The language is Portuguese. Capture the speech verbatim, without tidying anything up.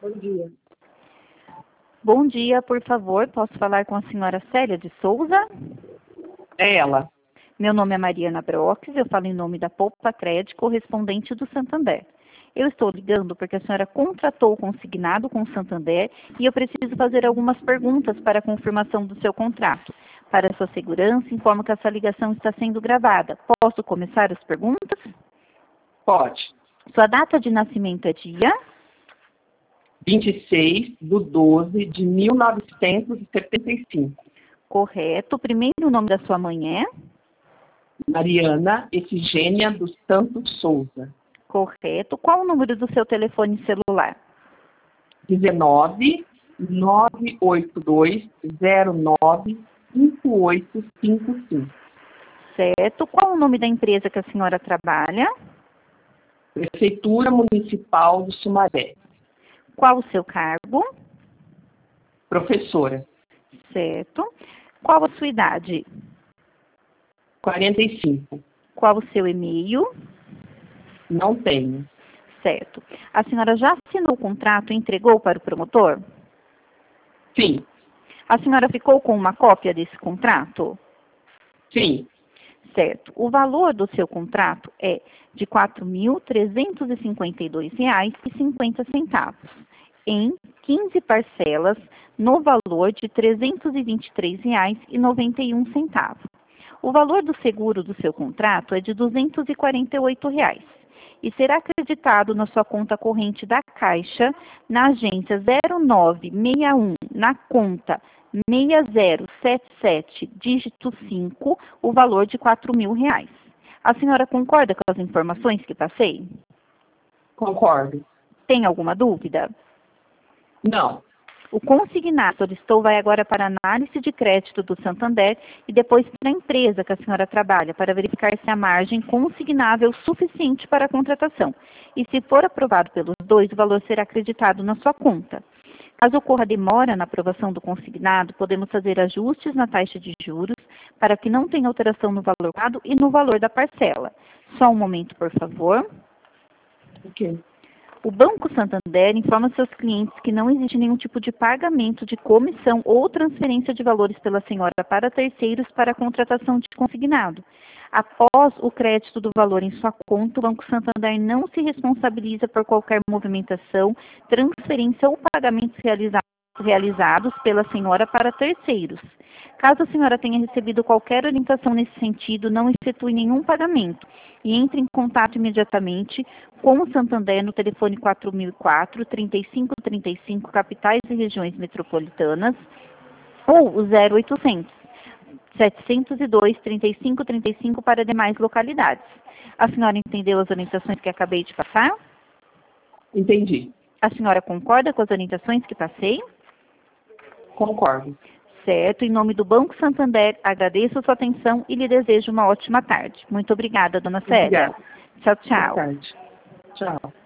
Bom dia. Bom dia, por favor, posso falar com a senhora Célia de Souza? É ela. Meu nome é Mariana Broques, eu falo em nome da Poupa Crédito, correspondente do Santander. Eu estou ligando porque a senhora contratou o consignado com o Santander e eu preciso fazer algumas perguntas para a confirmação do seu contrato. Para sua segurança, informo que essa ligação está sendo gravada. Posso começar as perguntas? Pode. Sua data de nascimento é dia? vinte e seis de doze de mil novecentos e setenta e cinco. Correto. O primeiro nome da sua mãe é? Mariana Efigênia dos Santos Souza. Correto. Qual o número do seu telefone celular? dezenove, nove oito dois, zero nove, cinco oito cinco cinco. Certo. Qual o nome da empresa que a senhora trabalha? Prefeitura Municipal de Sumaré. Qual o seu cargo? Professora. Certo. Qual a sua idade? quarenta e cinco. Qual o seu e-mail? Não tenho. Certo. A senhora já assinou o contrato e entregou para o promotor? Sim. A senhora ficou com uma cópia desse contrato? Sim. Certo. O valor do seu contrato é de quatro mil trezentos e cinquenta e dois reais e cinquenta centavos, em quinze parcelas, no valor de trezentos e vinte e três reais e noventa e um centavos. O valor do seguro do seu contrato é de duzentos e quarenta e oito reais e será acreditado na sua conta corrente da Caixa, na agência zero nove seis um, na conta seis zero sete sete, dígito cinco, o valor de quatro mil reais. A senhora concorda com as informações que passei? Concordo. Tem alguma dúvida? Não. O consignado solicitou vai agora para a análise de crédito do Santander e depois para a empresa que a senhora trabalha, para verificar se a margem consignável é suficiente para a contratação. E se for aprovado pelos dois, o valor será acreditado na sua conta. Caso ocorra demora na aprovação do consignado, podemos fazer ajustes na taxa de juros para que não tenha alteração no valor pago e no valor da parcela. Só um momento, por favor. Ok. O Banco Santander informa seus clientes que não existe nenhum tipo de pagamento de comissão ou transferência de valores pela senhora para terceiros para a contratação de consignado. Após o crédito do valor em sua conta, o Banco Santander não se responsabiliza por qualquer movimentação, transferência ou pagamentos realizados realizados pela senhora para terceiros. Caso a senhora tenha recebido qualquer orientação nesse sentido, não efetue nenhum pagamento e entre em contato imediatamente com o Santander no telefone quatro mil e quatro, trinta e cinco trinta e cinco, capitais e regiões metropolitanas, ou o zero oitocentos, setecentos e dois, trinta e cinco trinta e cinco para demais localidades. A senhora entendeu as orientações que acabei de passar? Entendi. A senhora concorda com as orientações que passei? Concordo. Certo. Em nome do Banco Santander, agradeço a sua atenção e lhe desejo uma ótima tarde. Muito obrigada, dona Célia. Obrigada. Tchau, tchau. Boa tarde. Tchau.